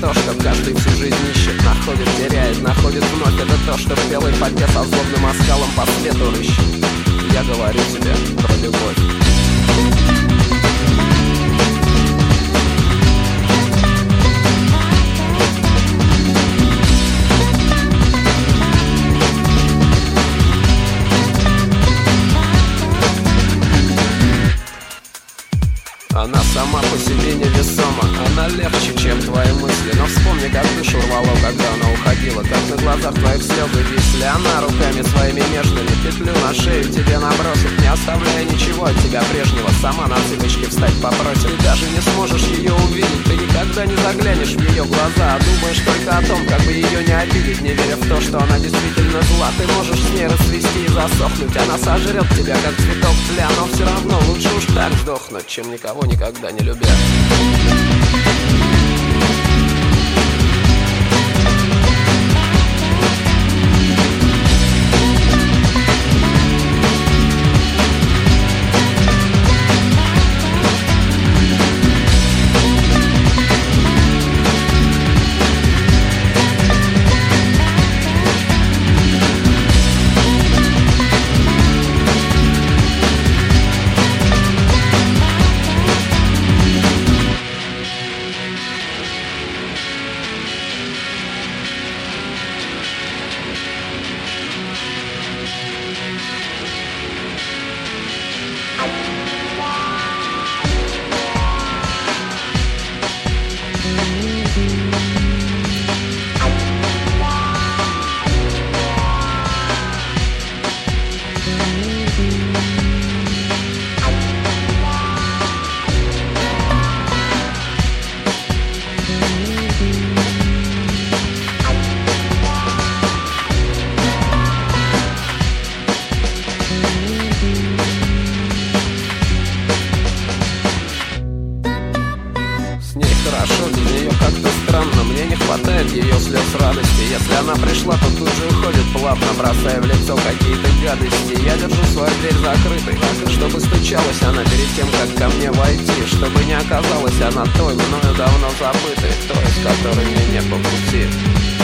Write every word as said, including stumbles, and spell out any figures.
то, что каждый всю жизнь ищет, находит, теряет, находит вновь. Это то, что в белой фольге со злобным оскалом по свету рыщет. Я говорю тебе про любовь. Она сама по себе невесома, она легче, чем твои мысли. Но вспомни, как душу рвало, когда она уходила, как на глазах твоих слезы висли. Она руками своими нежными петлю на шею тебе набросит, не оставляя ничего от тебя прежнего. Сама на цыпочки встать попросит. Ты даже не сможешь ее увидеть, ты никогда не заглянешь в ее глаза, а думаешь только о том, как бы ее не обидеть, не веря в то, что она действительно зла. Ты можешь с ней расцвести и засохнуть, она сожрет тебя, как цветок тля. Но все равно лучше уж так сдохнуть, чем никого никогда не любя. Хорошо, без нее как-то странно, мне не хватает ее слез радости. Если она пришла, то тут же уходит плавно, бросая в лицо какие-то гадости. Я держу свою дверь закрытой, чтобы стучалась она перед тем, как ко мне войти, чтобы не оказалась она той, мною давно забытой, той, с которой мне не по пути.